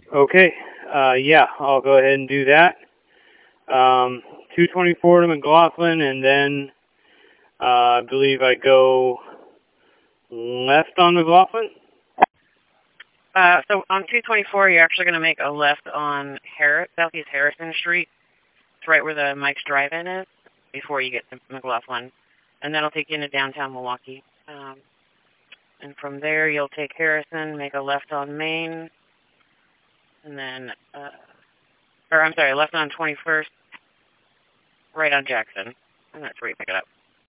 Okay. Yeah, I'll go ahead and do that. 224 to McLaughlin, and then I believe I go left on McLaughlin. So on 224, you're actually going to make a left on Southeast Harrison Street. It's right where the Mike's Drive-In is before you get to McLaughlin. And that'll take you into downtown Milwaukee. And from there, you'll take Harrison, make a left on Main, and then, left on 21st, right on Jackson. And that's where you pick it up.